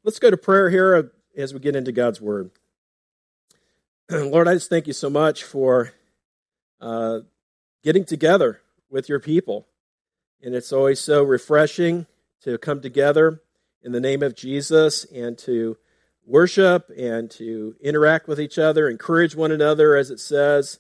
Let's go to prayer here as we get into God's Word. Lord, I just thank you so much for getting together with your people. And it's always so refreshing to come together in the name of Jesus and to worship and to interact with each other, encourage one another, as it says,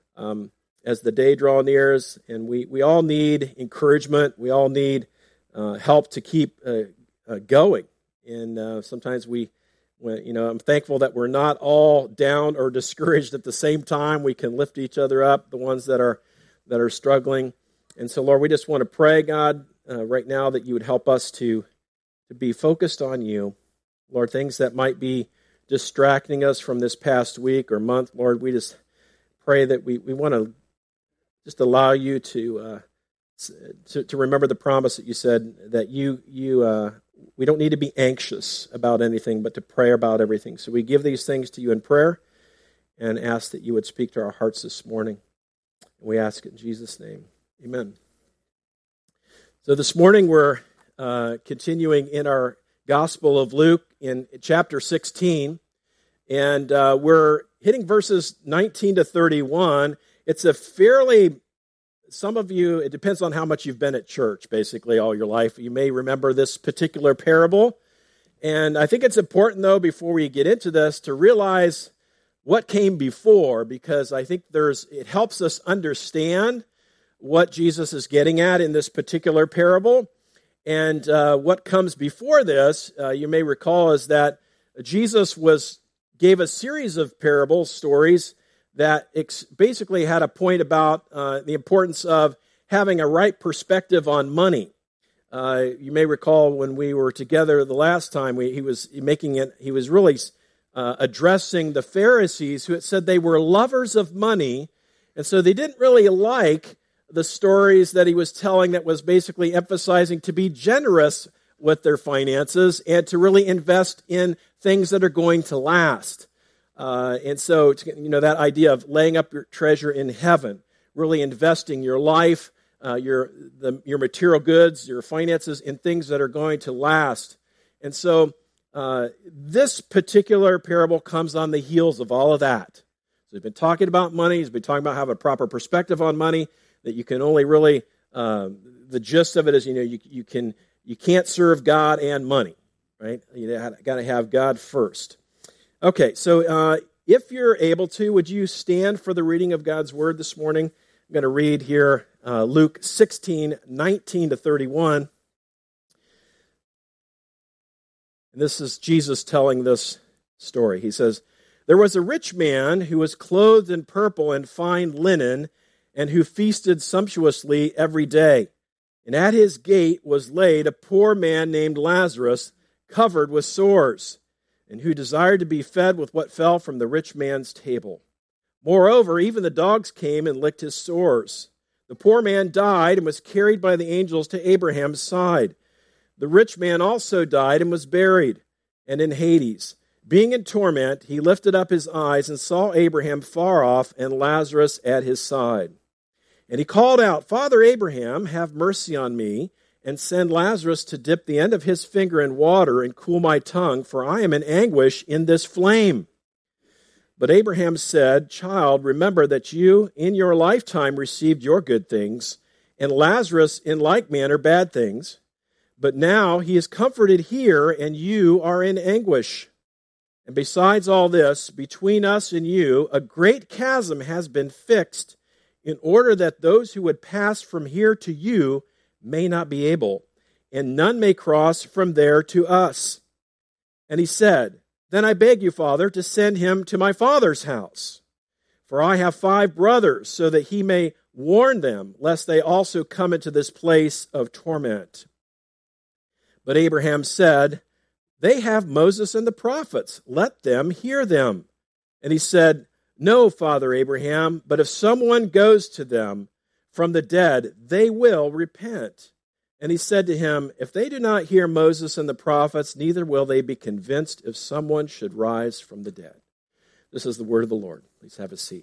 as the day draws near. And we all need encouragement. We all need help to keep going. And sometimes I'm thankful that we're not all down or discouraged at the same time. We can lift each other up, the ones that are struggling. And so, Lord, we just want to pray, God, right now that you would help us to be focused on you. Lord, things that might be distracting us from this past week or month, Lord, we just pray that we want to just allow you to remember the promise that you said that we don't need to be anxious about anything, but to pray about everything. So we give these things to you in prayer and ask that you would speak to our hearts this morning. We ask it in Jesus' name. Amen. So this morning we're continuing in our Gospel of Luke in chapter 16, and we're hitting verses 19 to 31. It's a fairly... Some of you, it depends on how much you've been at church, basically, all your life. You may remember this particular parable. And I think it's important, though, before we get into this, to realize what came before, because I think it helps us understand what Jesus is getting at in this particular parable. And what comes before this, you may recall, is that Jesus gave a series of parable stories that basically had a point about the importance of having a right perspective on money. You may recall when we were together the last time, he was really addressing the Pharisees who had said they were lovers of money, and so they didn't really like the stories that he was telling that was basically emphasizing to be generous with their finances and to really invest in things that are going to last. And so, that idea of laying up your treasure in heaven, really investing your life, your material goods, your finances in things that are going to last. And so, this particular parable comes on the heels of all of that. So he's been talking about money. He's been talking about having a proper perspective on money, that you can only really, the gist of it is, you can't serve God and money, right? You got to have God first. Okay, so if you're able to, would you stand for the reading of God's Word this morning? I'm going to read here Luke 16, 19 to 31. And this is Jesus telling this story. He says, "There was a rich man who was clothed in purple and fine linen, and who feasted sumptuously every day. And at his gate was laid a poor man named Lazarus, covered with sores, and who desired to be fed with what fell from the rich man's table. Moreover, even the dogs came and licked his sores. The poor man died and was carried by the angels to Abraham's side. The rich man also died and was buried, and in Hades, being in torment, he lifted up his eyes and saw Abraham far off and Lazarus at his side. And he called out, 'Father Abraham, have mercy on me, and send Lazarus to dip the end of his finger in water and cool my tongue, for I am in anguish in this flame.' But Abraham said, 'Child, remember that you in your lifetime received your good things, and Lazarus in like manner bad things. But now he is comforted here, and you are in anguish. And besides all this, between us and you, a great chasm has been fixed, in order that those who would pass from here to you may not be able, and none may cross from there to us.' And he said, 'Then I beg you, Father, to send him to my father's house. For I have 5 brothers, so that he may warn them, lest they also come into this place of torment.' But Abraham said, 'They have Moses and the prophets. Let them hear them.' And he said, 'No, Father Abraham, but if someone goes to them from the dead, they will repent.' And he said to him, 'If they do not hear Moses and the prophets, neither will they be convinced if someone should rise from the dead.'" This is the word of the Lord. Please have a seat.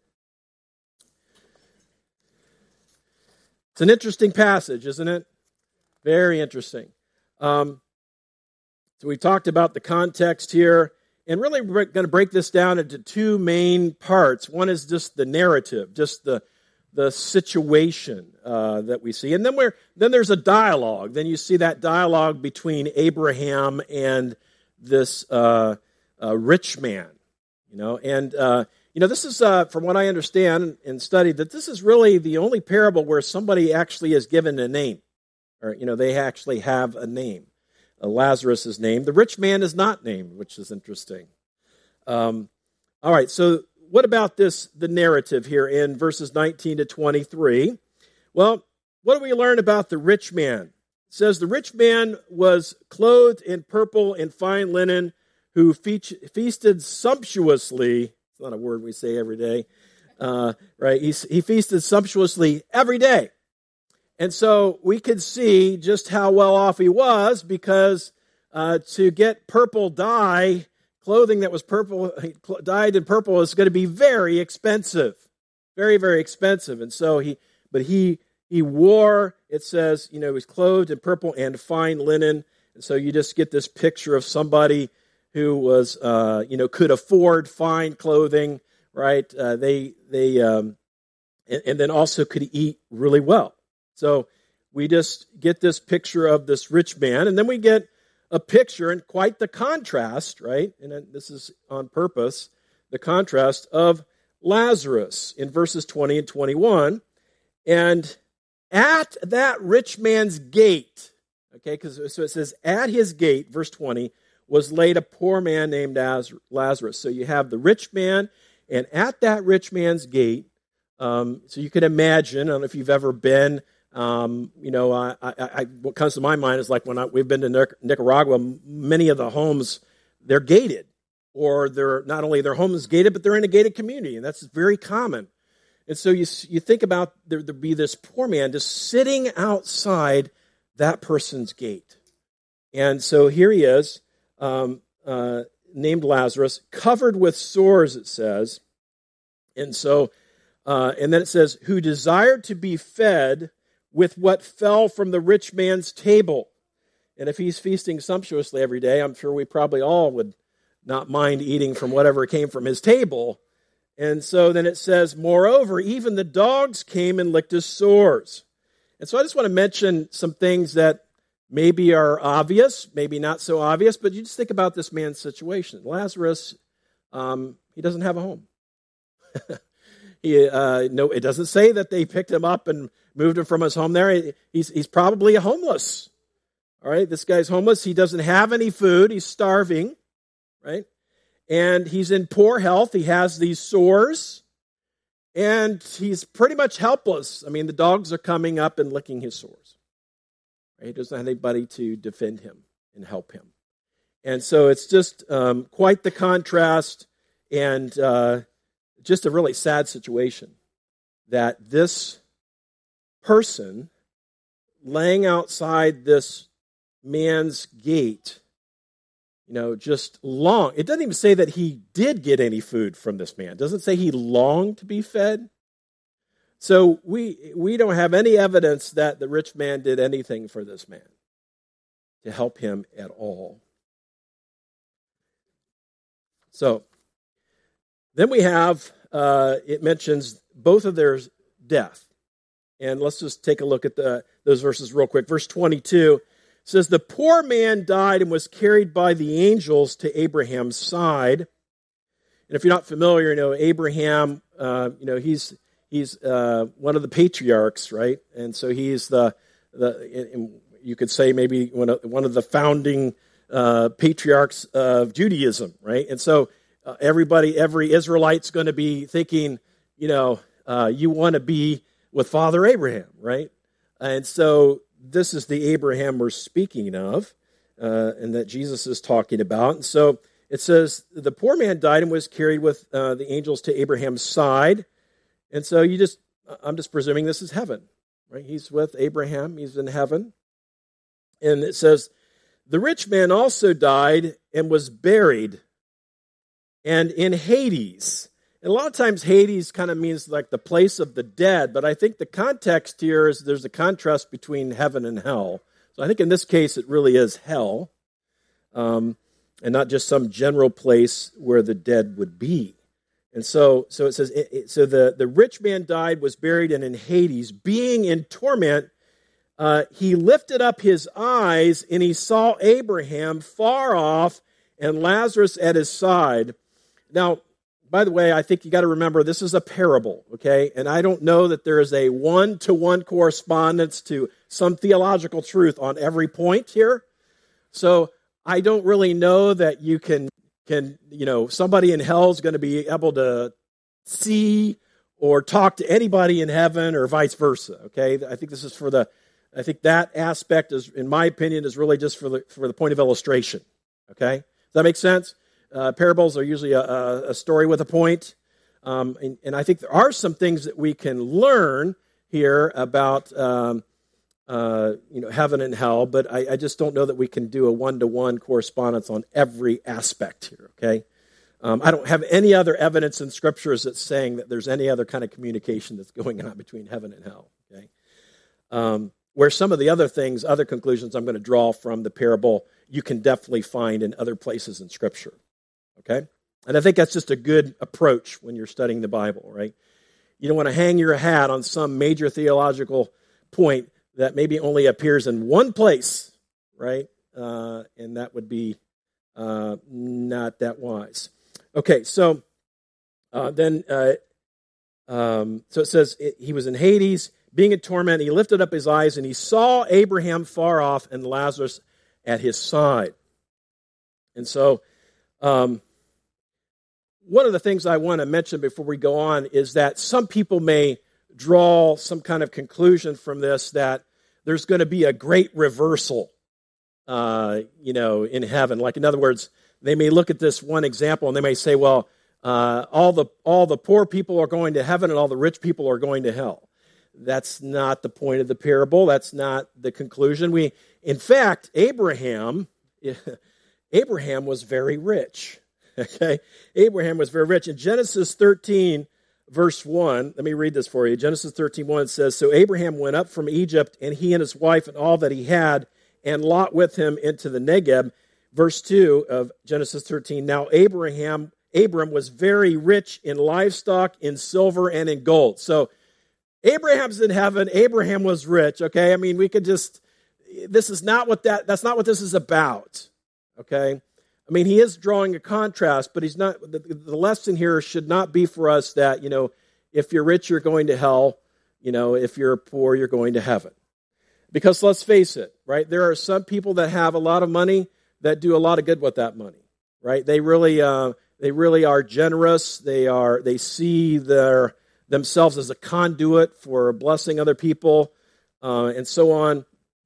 It's an interesting passage, isn't it? Very interesting. So we talked about the context here, and really we're going to break this down into two main parts. One is just the narrative, just the situation that we see, and then there's a dialogue. Then you see that dialogue between Abraham and this rich man. This is from what I understand and studied, that this is really the only parable where somebody actually is given a name, or they actually have a name. Lazarus is named. The rich man is not named, which is interesting. All right, so what about the narrative here in verses 19 to 23? Well, what do we learn about the rich man? It says the rich man was clothed in purple and fine linen, who feasted sumptuously. It's not a word we say every day, right? He feasted sumptuously every day. And so we could see just how well off he was, because to get purple dye, clothing that was purple, dyed in purple, is going to be very expensive. Very, very expensive. And so he wore, it says, he was clothed in purple and fine linen. And so you just get this picture of somebody who was, could afford fine clothing, right? And then also could eat really well. So we just get this picture of this rich man, and then we get a picture, and quite the contrast, right? And this is on purpose, the contrast of Lazarus in verses 20 and 21. And at that rich man's gate, okay, so it says, at his gate, verse 20, was laid a poor man named Lazarus. So you have the rich man, and at that rich man's gate, so you can imagine, I don't know if you've ever been, what comes to my mind is like when we've been to Nicaragua, many of the homes, they're gated, or they're not only their home is gated, but they're in a gated community, and that's very common. And so you think about there'd be this poor man just sitting outside that person's gate. And so here he is, named Lazarus, covered with sores, it says. And so, and then it says, who desired to be fed with what fell from the rich man's table. And if he's feasting sumptuously every day, I'm sure we probably all would not mind eating from whatever came from his table. And so then it says, moreover, even the dogs came and licked his sores. And so I just want to mention some things that maybe are obvious, maybe not so obvious, but you just think about this man's situation. Lazarus, he doesn't have a home. It doesn't say that they picked him up and moved him from his home there. He's probably homeless. All right, this guy's homeless. He doesn't have any food. He's starving, right? And he's in poor health. He has these sores, and he's pretty much helpless. I mean, the dogs are coming up and licking his sores. Right? He doesn't have anybody to defend him and help him. And so it's just quite the contrast, and just a really sad situation that this person laying outside this man's gate, just long. It doesn't even say that he did get any food from this man. It doesn't say he longed to be fed. So we don't have any evidence that the rich man did anything for this man to help him at all. So then we have, it mentions both of their death. And let's just take a look at those verses real quick. Verse 22 says, the poor man died and was carried by the angels to Abraham's side. And if you're not familiar, Abraham, he's one of the patriarchs, right? And so he's you could say maybe one of the founding patriarchs of Judaism, right? And so every Israelite's going to be thinking, you want to be with Father Abraham, right? And so this is the Abraham we're speaking of, and that Jesus is talking about. And so it says, the poor man died and was carried with the angels to Abraham's side. And so I'm just presuming this is heaven, right? He's with Abraham. He's in heaven. And it says, the rich man also died and was buried, and in Hades. And a lot of times Hades kind of means like the place of the dead, but I think the context here is there's a contrast between heaven and hell. So I think in this case it really is hell. and not just some general place where the dead would be. And so it says, the rich man died, was buried, and in Hades, being in torment, he lifted up his eyes, and he saw Abraham far off and Lazarus at his side. Now, by the way, I think you got to remember this is a parable, okay? And I don't know that there is a one-to-one correspondence to some theological truth on every point here. So I don't really know that you can somebody in hell is going to be able to see or talk to anybody in heaven or vice versa, okay? I think this is I think that aspect is, in my opinion, is really just for the point of illustration, okay? Does that make sense? Parables are usually a story with a point. And I think there are some things that we can learn here about heaven and hell, but I just don't know that we can do a one-to-one correspondence on every aspect here, okay? I don't have any other evidence in Scriptures that's saying that there's any other kind of communication that's going on between heaven and hell, okay? Where some of the other things, other conclusions I'm going to draw from the parable, you can definitely find in other places in Scripture, okay? And I think that's just a good approach when you're studying the Bible, right? You don't want to hang your hat on some major theological point that maybe only appears in one place, right? And that would be not that wise. Okay, so so it says he was in Hades, being in torment. He lifted up his eyes and he saw Abraham far off and Lazarus at his side. And so one of the things I want to mention before we go on is that some people may draw some kind of conclusion from this that there's going to be a great reversal, in heaven. Like, in other words, they may look at this one example and they may say, well, all the poor people are going to heaven and all the rich people are going to hell. That's not the point of the parable. That's not the conclusion. In fact, Abraham was very rich. Okay, Abraham was very rich. In Genesis 13, verse 1, let me read this for you. Genesis 13:1 says, "So Abraham went up from Egypt, and he and his wife and all that he had, and Lot with him into the Negeb." Verse 2 of Genesis 13, "Now Abram was very rich in livestock, in silver, and in gold." So Abraham's in heaven. Abraham was rich, okay? I mean, that's not what this is about, okay? I mean, he is drawing a contrast, but he's not. The lesson here should not be for us that, if you're rich, you're going to hell. If you're poor, you're going to heaven. Because let's face it, right? There are some people that have a lot of money that do a lot of good with that money, right? They really are generous. They see themselves as a conduit for blessing other people, and so on.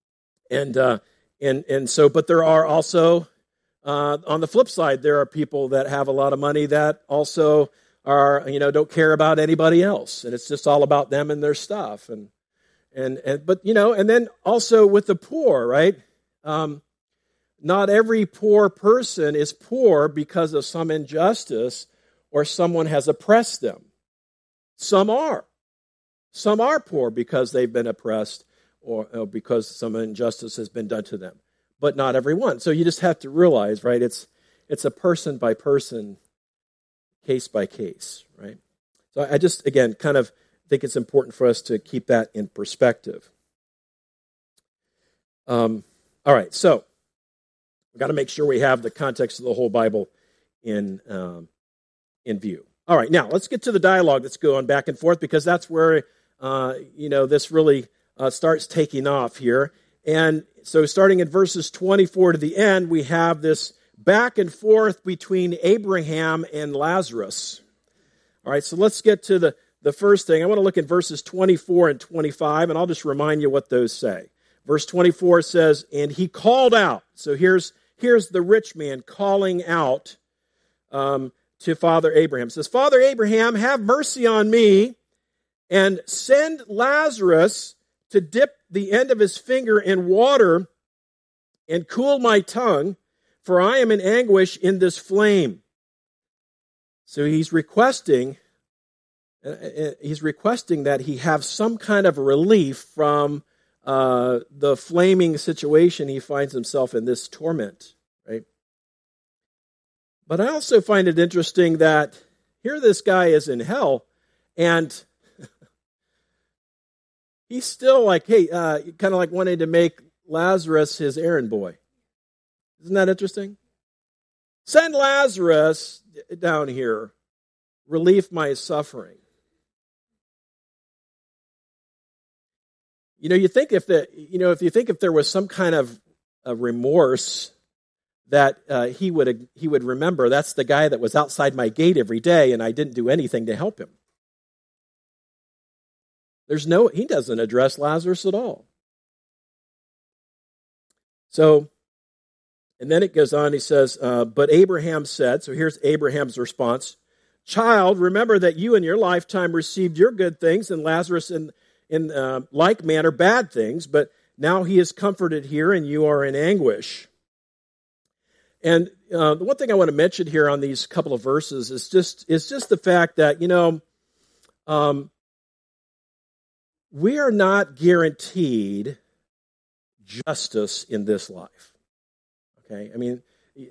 And so, but there are also, on the flip side, there are people that have a lot of money that also are, don't care about anybody else, and it's just all about them and their stuff. And then also with the poor, right? Not every poor person is poor because of some injustice or someone has oppressed them. Some are. Some are poor because they've been oppressed or because some injustice has been done to them. But not everyone. So you just have to realize, right, it's a person by person, case by case, right? So I just, again, kind of think it's important for us to keep that in perspective. All right, so we've got to make sure we have the context of the whole Bible in view. All right, now let's get to the dialogue that's going back and forth, because that's where this really starts taking off here. And so starting in verses 24 to the end, we have this back and forth between Abraham and Lazarus. All right, so let's get to the first thing. I want to look at verses 24 and 25, and I'll just remind you what those say. Verse 24 says, "And he called out." So here's the rich man calling out to Father Abraham. It says, "Father Abraham, have mercy on me, and send Lazarus to dip the end of his finger in water and cool my tongue, for I am in anguish in this flame." So he's requesting that he have some kind of relief from the flaming situation he finds himself in, this torment, right? But I also find it interesting that here this guy is in hell, and he's still like, hey, kind of like wanting to make Lazarus his errand boy. Isn't that interesting? Send Lazarus down here, relieve my suffering. You think if there was some kind of a remorse that he would remember, that's the guy that was outside my gate every day and I didn't do anything to help him. He doesn't address Lazarus at all. So, and then it goes on, he says, but Abraham said, so here's Abraham's response, child, remember that you in your lifetime received your good things and Lazarus in like manner bad things, but now he is comforted here and you are in anguish. And the one thing I want to mention here on these couple of verses is just the fact that, we are not guaranteed justice in this life. Okay, I mean,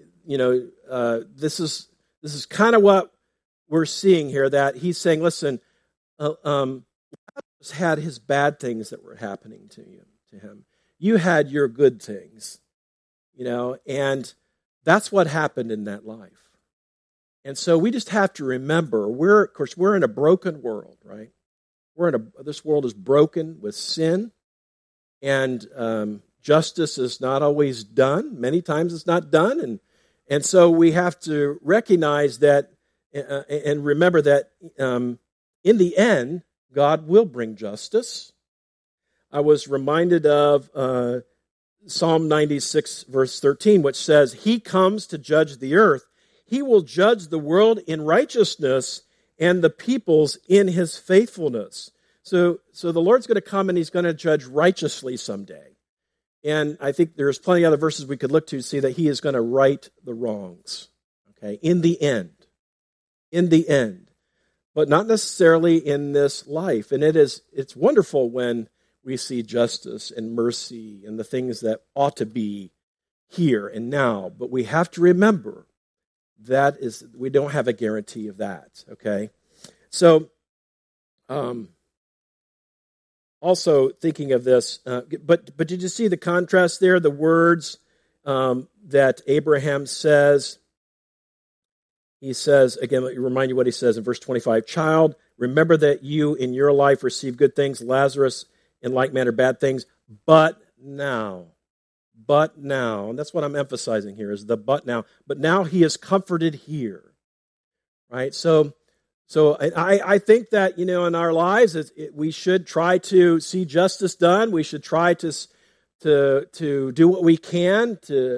this is kind of what we're seeing here. That he's saying, listen, Lazarus had his bad things that were happening to him. You had your good things, and that's what happened in that life. And so we just have to remember, we're in a broken world, right? This world is broken with sin, and justice is not always done. Many times it's not done, and so we have to recognize that and remember that in the end, God will bring justice. I was reminded of Psalm 96, verse 13, which says, He comes to judge the earth. He will judge the world in righteousness and the peoples in his faithfulness. So the Lord's going to come and he's going to judge righteously someday. And I think there's plenty of other verses we could look to see that he is going to right the wrongs. Okay, in the end. But not necessarily in this life. And it's wonderful when we see justice and mercy and the things that ought to be here and now. But we have to remember we don't have a guarantee of that. Okay, so also thinking of this, but did you see the contrast there? The words that Abraham says. He says, again, let me remind you what he says in verse 25. Child, remember that you in your life received good things, Lazarus in like manner bad things, but now, and that's what I'm emphasizing here is the but now he is comforted here, right? So I think that, in our lives, we should try to see justice done. We should try to do what we can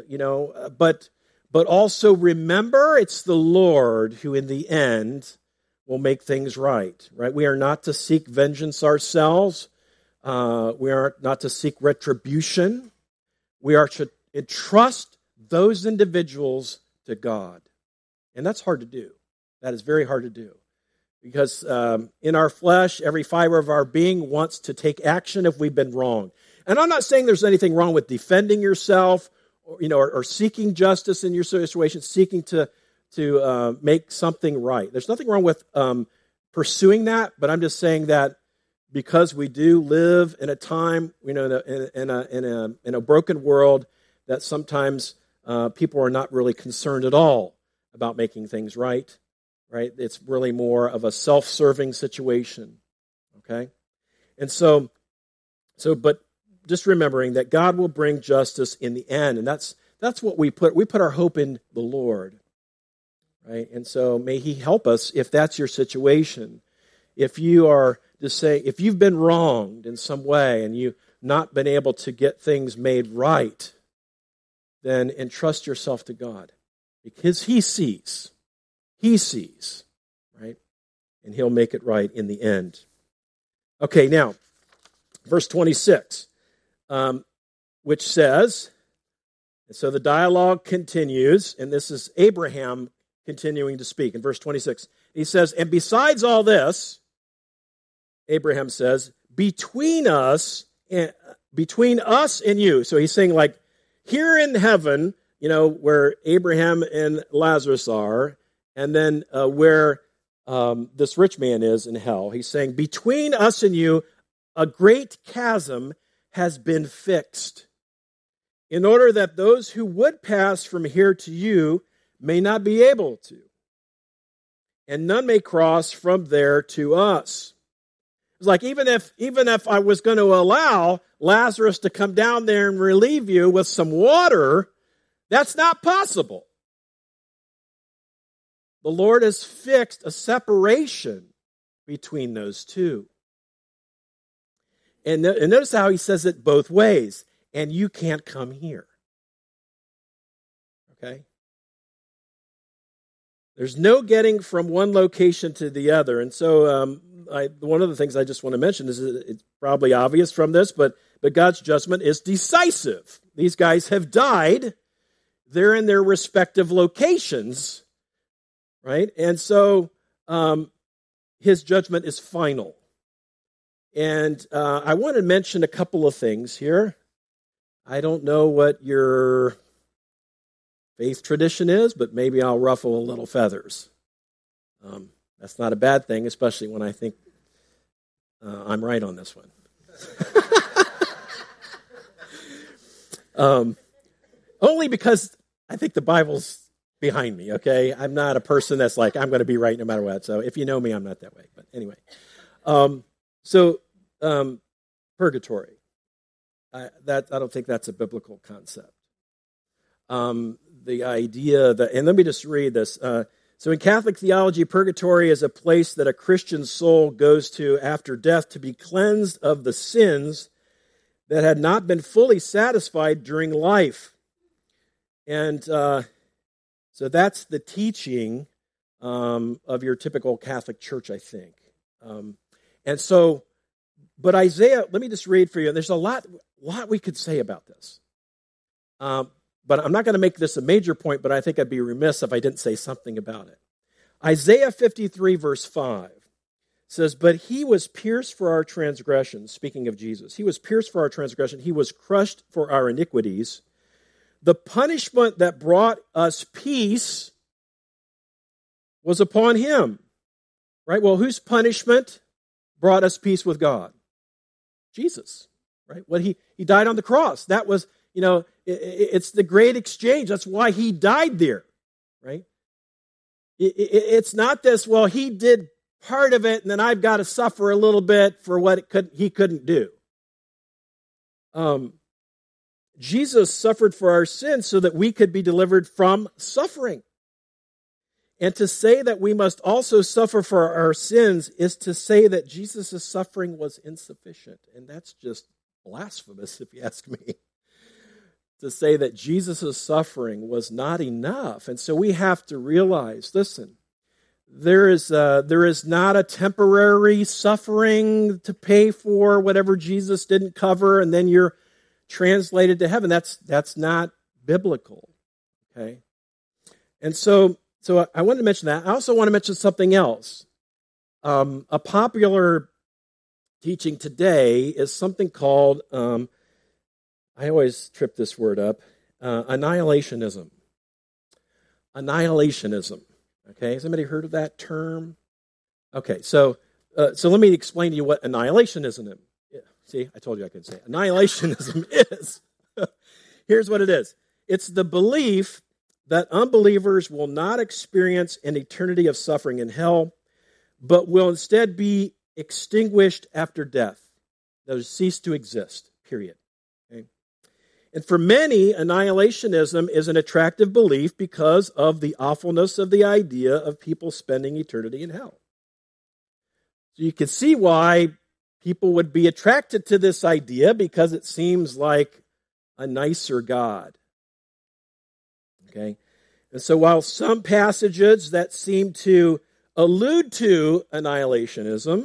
but also remember it's the Lord who in the end will make things right? We are not to seek vengeance ourselves. We are not to seek retribution. We are to entrust those individuals to God. And that's hard to do. That is very hard to do. Because in our flesh, every fiber of our being wants to take action if we've been wrong. And I'm not saying there's anything wrong with defending yourself or seeking justice in your situation, seeking to make something right. There's nothing wrong with pursuing that, but I'm just saying that because we do live in a time, in a broken world, that sometimes people are not really concerned at all about making things right. Right? It's really more of a self-serving situation. Okay? And so, but just remembering that God will bring justice in the end, and that's what we put our hope in the Lord. Right? And so may he help us if that's your situation. If you are just saying, if you've been wronged in some way and you've not been able to get things made right, then entrust yourself to God. Because he sees, right? And he'll make it right in the end. Okay, now, verse 26, which says, and so the dialogue continues, and this is Abraham continuing to speak in verse 26. He says, and besides all this, Abraham says, between us and you. So he's saying, like, here in heaven, where Abraham and Lazarus are, and then where this rich man is in hell. He's saying, between us and you, a great chasm has been fixed, in order that those who would pass from here to you may not be able to, and none may cross from there to us. It's like, even if I was going to allow Lazarus to come down there and relieve you with some water, that's not possible. The Lord has fixed a separation between those two. And notice how he says it both ways. And you can't come here. Okay? There's no getting from one location to the other. And so one of the things I just want to mention is it's probably obvious from this, but God's judgment is decisive. These guys have died. They're in their respective locations, right? And so his judgment is final. And I want to mention a couple of things here. I don't know what your faith tradition is, but maybe I'll ruffle a little feathers. That's not a bad thing, especially when I think I'm right on this one. Only because I think the Bible's behind me, okay? I'm not a person that's like, I'm going to be right no matter what. So if you know me, I'm not that way. But anyway. Purgatory. I don't think that's a biblical concept. The idea that, and let me just read this. So in Catholic theology, purgatory is a place that a Christian soul goes to after death to be cleansed of the sins that had not been fully satisfied during life. And so that's the teaching of your typical Catholic church, I think. But Isaiah, let me just read for you. And there's a lot we could say about this. But I'm not going to make this a major point, but I think I'd be remiss if I didn't say something about it. Isaiah 53, verse 5 says, "But he was pierced for our transgressions," speaking of Jesus. "He was pierced for our transgression. He was crushed for our iniquities. The punishment that brought us peace was upon him." Right? Well, whose punishment brought us peace with God? Jesus. Right? When he died on the cross. That was, it's the great exchange. That's why he died there. Right? It's not this, well, he did part of it and then I've got to suffer a little bit for what he couldn't do. Jesus suffered for our sins so that we could be delivered from suffering. And to say that we must also suffer for our sins is to say that Jesus' suffering was insufficient. And that's just blasphemous, if you ask me. To say that Jesus' suffering was not enough. And so we have to realize, listen, there is not a temporary suffering to pay for whatever Jesus didn't cover, and then you're translated to heaven. That's not biblical. Okay? And so I wanted to mention that. I also want to mention something else. A popular teaching today is something called, I always trip this word up, annihilationism. Annihilationism. Okay, has anybody heard of that term? Okay, so let me explain to you what annihilationism is. See, I told you I couldn't say it. Annihilationism is. Here's what it is. It's the belief that unbelievers will not experience an eternity of suffering in hell, but will instead be extinguished after death. They'll cease to exist, period. Okay? And for many, annihilationism is an attractive belief because of the awfulness of the idea of people spending eternity in hell. So you can see why people would be attracted to this idea, because it seems like a nicer God. Okay? And so while some passages that seem to allude to annihilationism,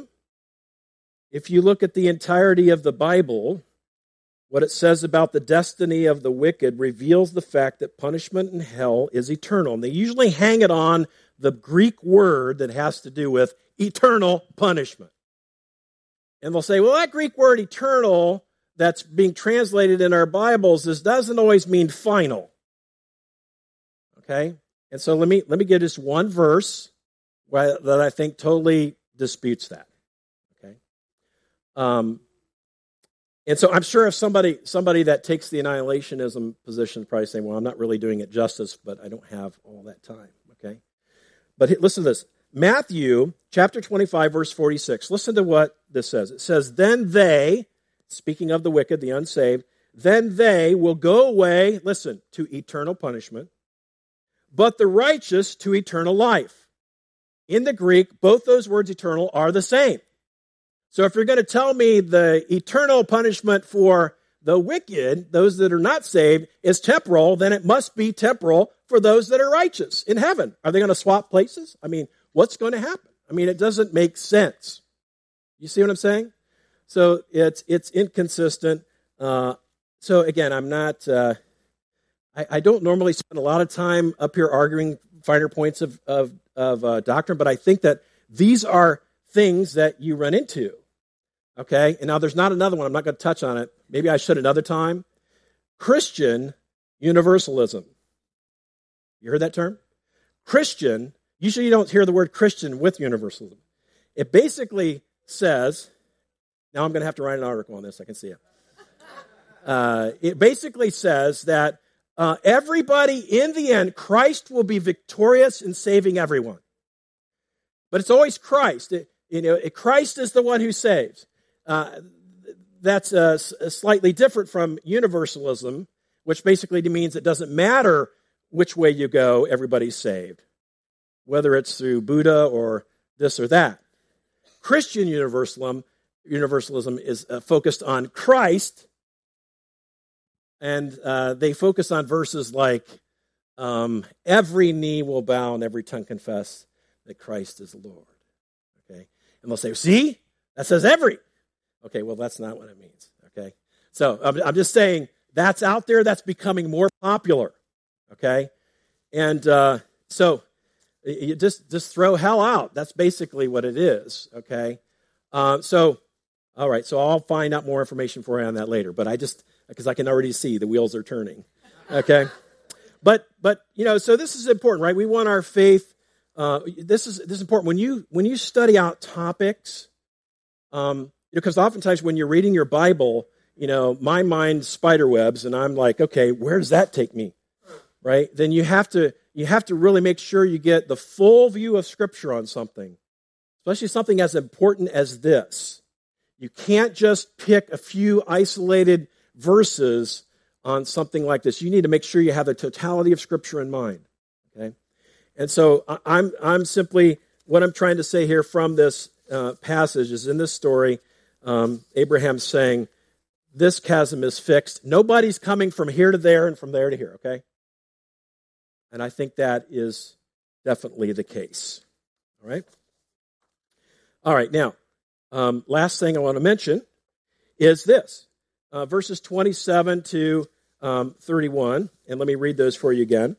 if you look at the entirety of the Bible, what it says about the destiny of the wicked reveals the fact that punishment in hell is eternal. And they usually hang it on the Greek word that has to do with eternal punishment. And they'll say, well, that Greek word eternal that's being translated in our Bibles doesn't always mean final. Okay? And so let me give just one verse that I think totally disputes that. Okay? And so I'm sure if somebody that takes the annihilationism position is probably saying, well, I'm not really doing it justice, but I don't have all that time. Okay? But listen to this. Matthew chapter 25, verse 46. Listen to what this says. It says, then they, speaking of the wicked, the unsaved, then they will go away, listen, to eternal punishment, but the righteous to eternal life. In the Greek, both those words eternal are the same. So if you're going to tell me the eternal punishment for the wicked, those that are not saved, is temporal, then it must be temporal for those that are righteous in heaven. Are they going to swap places? I mean, what's going to happen? I mean, it doesn't make sense. You see what I'm saying? So it's inconsistent. So again, I'm not, I don't normally spend a lot of time up here arguing finer points of doctrine, but I think that these are things that you run into. Okay? And now there's not another one. I'm not going to touch on it. Maybe I should another time. Christian universalism. You heard that term? Christian, usually you don't hear the word Christian with universalism. It basically says, now I'm going to have to write an article on this. I can see it. It basically says that everybody, in the end, Christ will be victorious in saving everyone. But it's always Christ. Christ is the one who saves. That's slightly different from universalism, which basically means it doesn't matter which way you go, everybody's saved, whether it's through Buddha or this or that. Christian universalism is focused on Christ, and they focus on verses like, every knee will bow and every tongue confess that Christ is Lord. Okay? And they'll say, see, that says every. Okay, well, that's not what it means. Okay? So I'm just saying that's out there, that's becoming more popular. Okay? And so you just throw hell out. That's basically what it is. Okay? So, all right, so I'll find out more information for you on that later. But because I can already see the wheels are turning. Okay? But so this is important, right? We want our faith. This is important when you study out topics. Because oftentimes when you're reading your Bible, my mind spiderwebs, and I'm like, okay, where does that take me? Right? Then you have to really make sure you get the full view of Scripture on something, especially something as important as this. You can't just pick a few isolated verses on something like this. You need to make sure you have the totality of Scripture in mind. Okay? And so I'm simply, what I'm trying to say here from this passage is, in this story, Abraham's saying, this chasm is fixed. Nobody's coming from here to there and from there to here, okay? And I think that is definitely the case. All right? All right, now, last thing I want to mention is this. Verses 27 to 31, and let me read those for you again.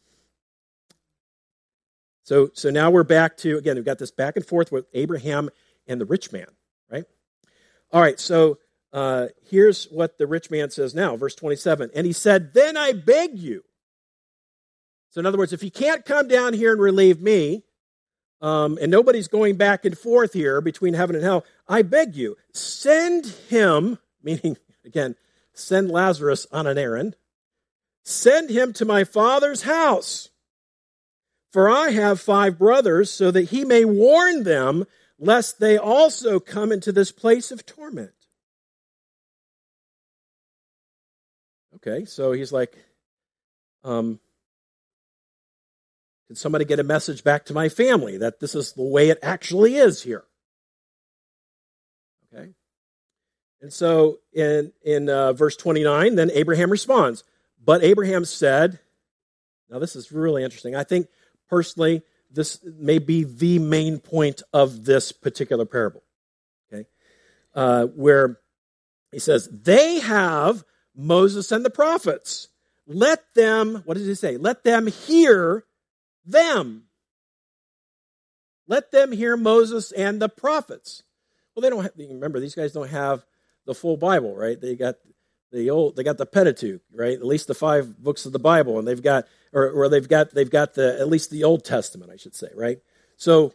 So now we're back to, again, we've got this back and forth with Abraham and the rich man, right? All right, so here's what the rich man says now, verse 27. And he said, then I beg you. So in other words, if he can't come down here and relieve me, and nobody's going back and forth here between heaven and hell, I beg you, send him, meaning, again, send Lazarus on an errand, send him to my father's house. For I have 5 brothers, so that he may warn them, lest they also come into this place of torment. Okay, so he's like, can somebody get a message back to my family that this is the way it actually is here? Okay. And so in verse 29, then Abraham responds. But Abraham said, now this is really interesting. I think personally, this may be the main point of this particular parable. Okay. Where he says, they have Moses and the prophets. Let them, what does he say? Let them hear them. Let them hear Moses and the prophets. Well, they don't have, remember, these guys don't have the full Bible, right? They got the Pentateuch, right? At least the 5 books of the Bible, and they've got or they've got at least the Old Testament, I should say, right? So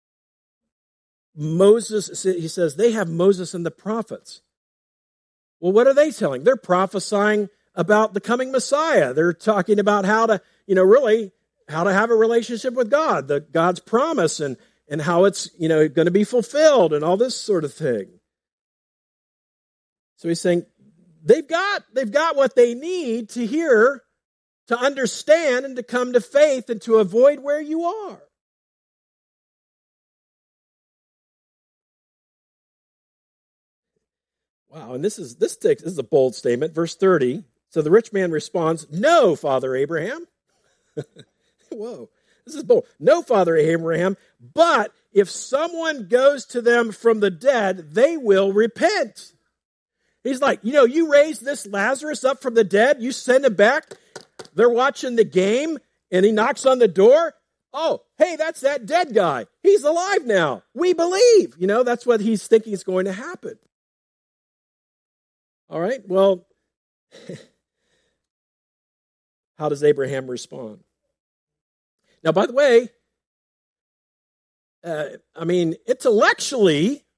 Moses, he says, they have Moses and the prophets. Well, what are they telling? They're prophesying about the coming Messiah. They're talking about how to, really how to have a relationship with God, God's promise, and how it's, going to be fulfilled and all this sort of thing. So he's saying they've got what they need to hear, to understand, and to come to faith and to avoid where you are. Wow, and this is a bold statement. Verse 30. So the rich man responds, "No, Father Abraham." Whoa, this is bold. "No, Father Abraham, but if someone goes to them from the dead, they will repent." He's like, you raised this Lazarus up from the dead, you send him back, they're watching the game, and he knocks on the door. Oh, hey, that's that dead guy. He's alive now. We believe. That's what he's thinking is going to happen. All right, well, how does Abraham respond? Now, by the way, intellectually,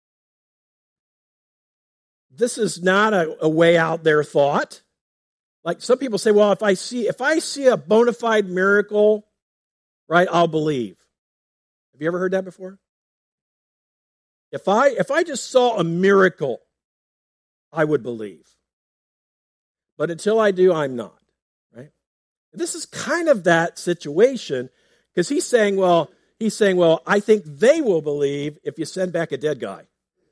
this is not a way out there thought. Like some people say, well, if I see a bona fide miracle, right, I'll believe. Have you ever heard that before? If I just saw a miracle, I would believe. But until I do, I'm not, right? This is kind of that situation, because he's saying, well, I think they will believe if you send back a dead guy.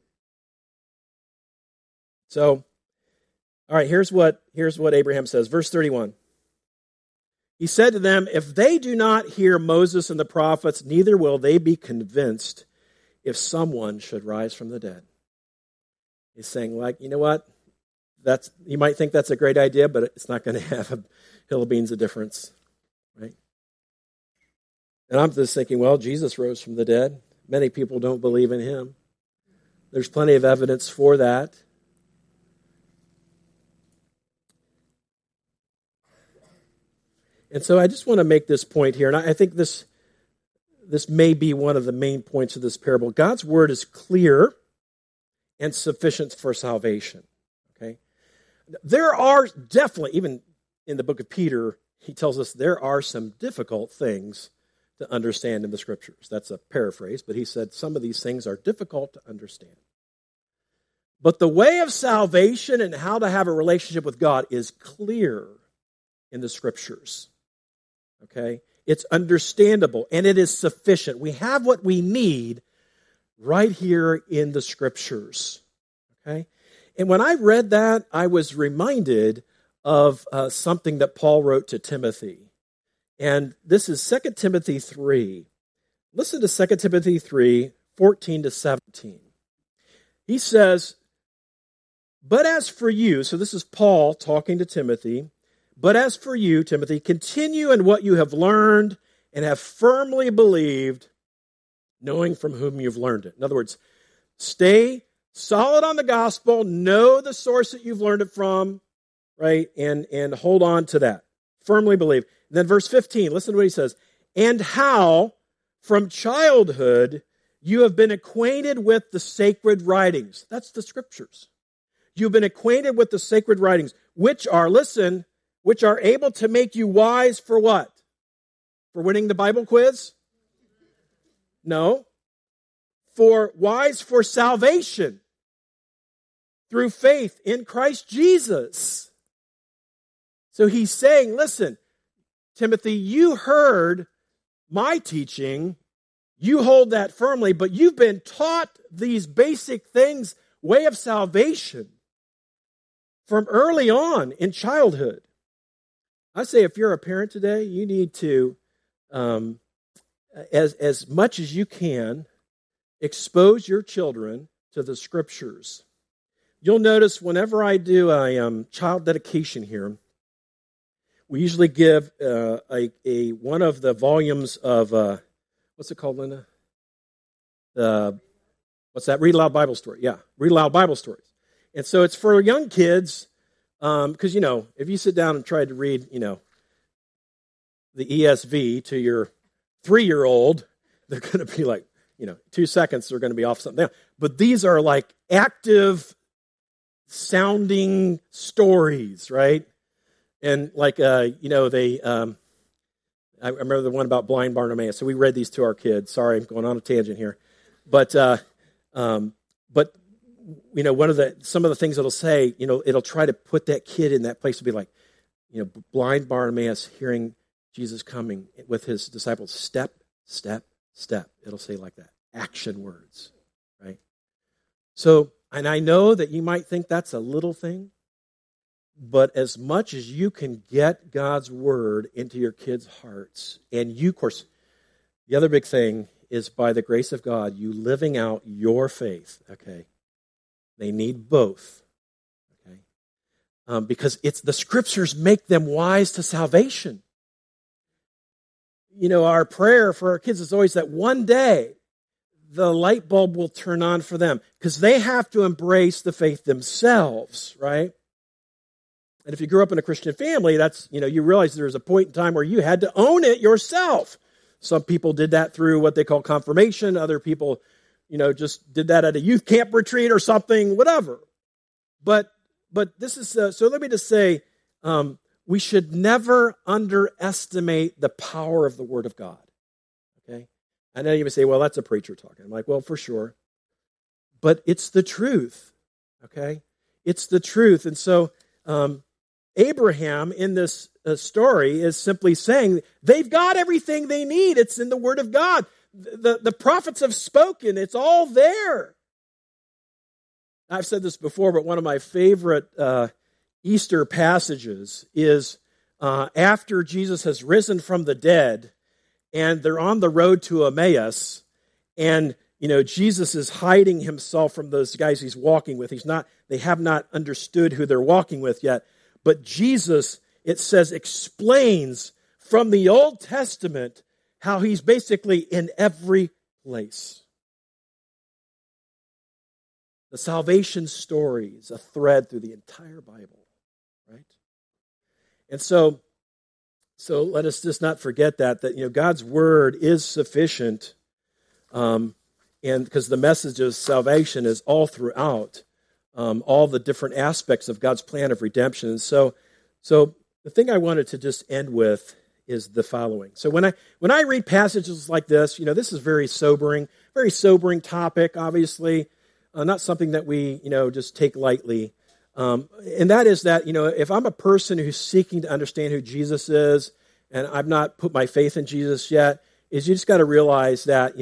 So, all right, here's what Abraham says, verse 31. He said to them, "If they do not hear Moses and the prophets, neither will they be convinced if someone should rise from the dead." He's saying, you know what? You might think that's a great idea, but it's not going to have a hill of beans of difference, right? And I'm just thinking, well, Jesus rose from the dead. Many people don't believe in him. There's plenty of evidence for that. And so I just want to make this point here, and I think this may be one of the main points of this parable. God's word is clear and sufficient for salvation. Okay? There are definitely, even in the book of Peter, he tells us there are some difficult things to understand in the Scriptures. That's a paraphrase, but he said some of these things are difficult to understand. But the way of salvation and how to have a relationship with God is clear in the Scriptures. Okay? It's understandable, and it is sufficient. We have what we need right here in the Scriptures. Okay? And when I read that, I was reminded of something that Paul wrote to Timothy. And this is 2 Timothy 3. Listen to 2 Timothy 3, 14 to 17. He says, "But as for you," so this is Paul talking to Timothy, "but as for you, Timothy, continue in what you have learned and have firmly believed, knowing from whom you've learned it." In other words, stay solid on the gospel, know the source that you've learned it from, right? And hold on to that. Firmly believe. And then verse 15, listen to what he says. "And how from childhood you have been acquainted with the sacred writings." That's the Scriptures. "You've been acquainted with the sacred writings, which are," listen, "which are able to make you wise for what? For winning the Bible quiz? No. For wise for salvation through faith in Christ Jesus." So he's saying, listen, Timothy, you heard my teaching, you hold that firmly, but you've been taught these basic things, way of salvation, from early on in childhood. I say if you're a parent today, you need to, as much as you can, expose your children to the Scriptures. You'll notice whenever I do a child dedication here, we usually give one of the volumes of, what's it called, Linda? What's that? Read Aloud Bible Story. Yeah, Read Aloud Bible Stories. And so it's for young kids, because, if you sit down and try to read, the ESV to your 3-year-old, they're going to be like, 2 seconds, they're going to be off something else. But these are like active sounding stories, right? And like, I remember the one about blind Bartimaeus. So we read these to our kids. Sorry, I'm going on a tangent here. But one of some of the things it'll say, it'll try to put that kid in that place to be like, blind Bartimaeus hearing Jesus coming with his disciples, step, step, step. It'll say like that, action words, right? So, and I know that you might think that's a little thing, but as much as you can get God's word into your kids' hearts, and you, of course, the other big thing is by the grace of God, you living out your faith, okay? They need both, okay? Because it's the scriptures make them wise to salvation. Our prayer for our kids is always that one day the light bulb will turn on for them because they have to embrace the faith themselves, right? And if you grew up in a Christian family, that's, you realize there's a point in time where you had to own it yourself. Some people did that through what they call confirmation. Other people, just did that at a youth camp retreat or something, whatever. But this is, so let me just say, we should never underestimate the power of the Word of God, okay? I know you may say, well, that's a preacher talking. I'm like, well, for sure. But it's the truth, okay? It's the truth. And so Abraham in this story is simply saying they've got everything they need. It's in the Word of God. The prophets have spoken. It's all there. I've said this before, but one of my favorite Easter passages is after Jesus has risen from the dead and they're on the road to Emmaus, and Jesus is hiding himself from those guys he's walking with. They have not understood who they're walking with yet. But Jesus, it says, explains from the Old Testament how he's basically in every place. The salvation story is a thread through the entire Bible, right? And so let us just not forget that God's word is sufficient, and because the message of salvation is all throughout all the different aspects of God's plan of redemption. And so the thing I wanted to just end with is the following. So when I read passages like this, this is very sobering topic, obviously, not something that we, just take lightly. And that is that, if I'm a person who's seeking to understand who Jesus is, and I've not put my faith in Jesus yet, is you just got to realize that,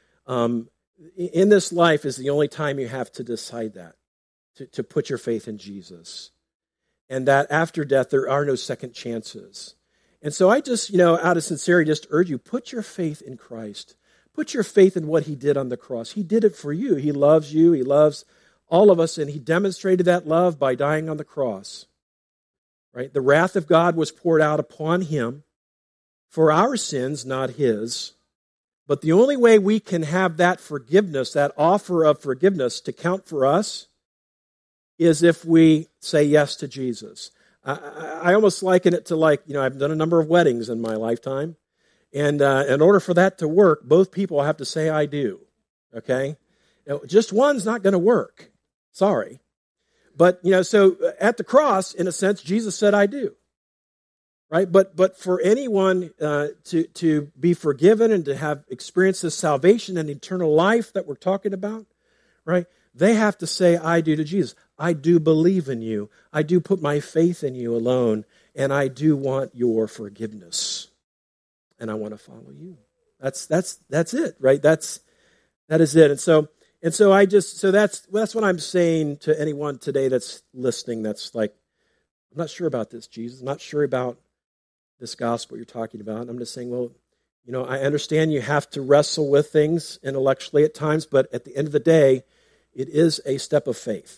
in this life is the only time you have to decide that, to put your faith in Jesus. And that after death, there are no second chances. And so I just, out of sincerity, just urge you, put your faith in Christ. Put your faith in what he did on the cross. He did it for you. He loves you. He loves all of us, and he demonstrated that love by dying on the cross. Right? The wrath of God was poured out upon him for our sins, not his. But the only way we can have that forgiveness, that offer of forgiveness to count for us, is if we say yes to Jesus. I almost liken it to I've done a number of weddings in my lifetime. And in order for that to work, both people have to say, I do. Okay? Just one's not going to work. Sorry. But, so at the cross, in a sense, Jesus said, I do. Right? But for anyone to be forgiven and to have experienced this salvation and eternal life that we're talking about, right? They have to say, I do to Jesus. I do believe in you. I do put my faith in you alone. And I do want your forgiveness. And I want to follow you. That's it, right? That is it. And so that's what I'm saying to anyone today that's listening. That's like, I'm not sure about this, Jesus. I'm not sure about this gospel you're talking about. I'm just saying, well, I understand you have to wrestle with things intellectually at times, but at the end of the day, it is a step of faith.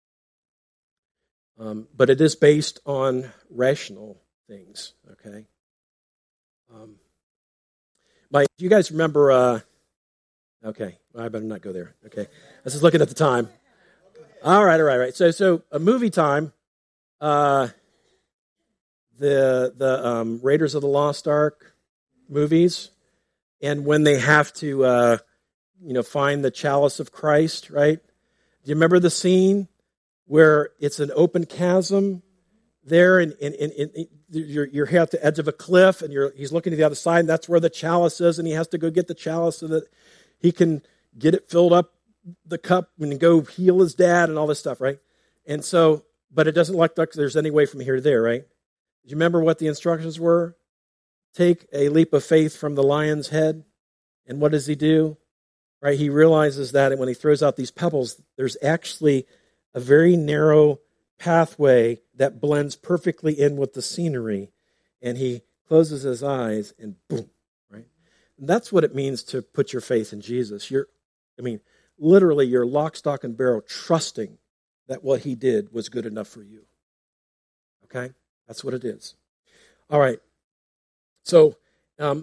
But it is based on rational things, okay? Do you guys remember, okay, I better not go there, okay. I was just looking at the time. All right. So a movie time. the Raiders of the Lost Ark movies, and when they have to find the chalice of Christ, right? Do you remember the scene where it's an open chasm there, and you're at the edge of a cliff, and he's looking to the other side, and that's where the chalice is, and he has to go get the chalice so that he can get it filled up, the cup, and go heal his dad and all this stuff, right? And so, but it doesn't look like there's any way from here to there, right? Do you remember what the instructions were? Take a leap of faith from the lion's head. And what does he do? Right? He realizes that when he throws out these pebbles, there's actually a very narrow pathway that blends perfectly in with the scenery. And he closes his eyes and boom, right? And that's what it means to put your faith in Jesus. Literally, you're lock, stock, and barrel trusting that what he did was good enough for you. Okay? That's what it is. All right. So, I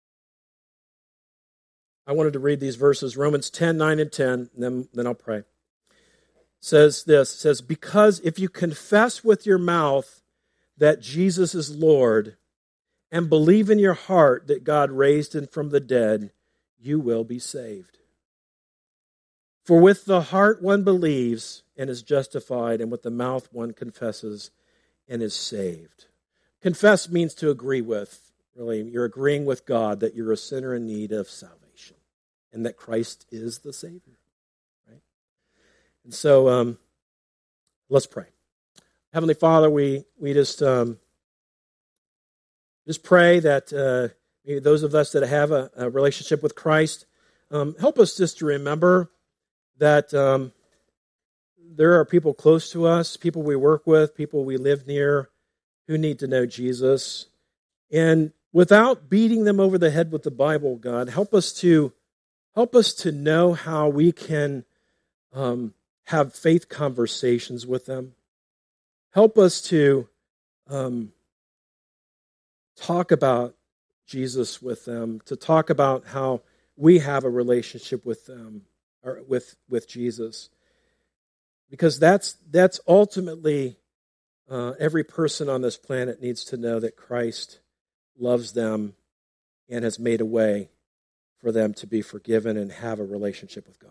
wanted to read these verses, Romans 10, 9, and 10, and then I'll pray. Says, because if you confess with your mouth that Jesus is Lord and believe in your heart that God raised him from the dead, you will be saved. For with the heart one believes and is justified, and with the mouth one confesses and is saved. Confess means to agree with. Really, you're agreeing with God that you're a sinner in need of salvation and that Christ is the Savior. Right? And so, let's pray. Heavenly Father, we just pray that maybe those of us that have a relationship with Christ, help us just to remember that there are people close to us, people we work with, people we live near who need to know Jesus. And without beating them over the head with the Bible, God, help us to know how we can have faith conversations with them. Help us to talk about Jesus with them, to talk about how we have a relationship with them, or with Jesus. Because that's ultimately every person on this planet needs to know that Christ loves them and has made a way for them to be forgiven and have a relationship with God.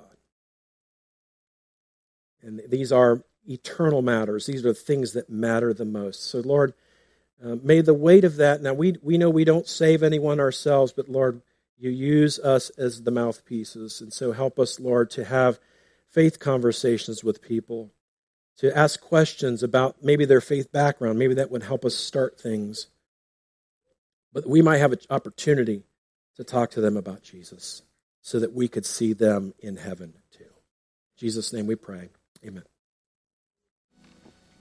And these are eternal matters. These are the things that matter the most. So, Lord, may the weight of that, now we know we don't save anyone ourselves, but Lord, you use us as the mouthpieces. And so help us, Lord, to have faith conversations with people, to ask questions about maybe their faith background. Maybe that would help us start things. But we might have an opportunity to talk to them about Jesus so that we could see them in heaven too. In Jesus' name we pray. Amen.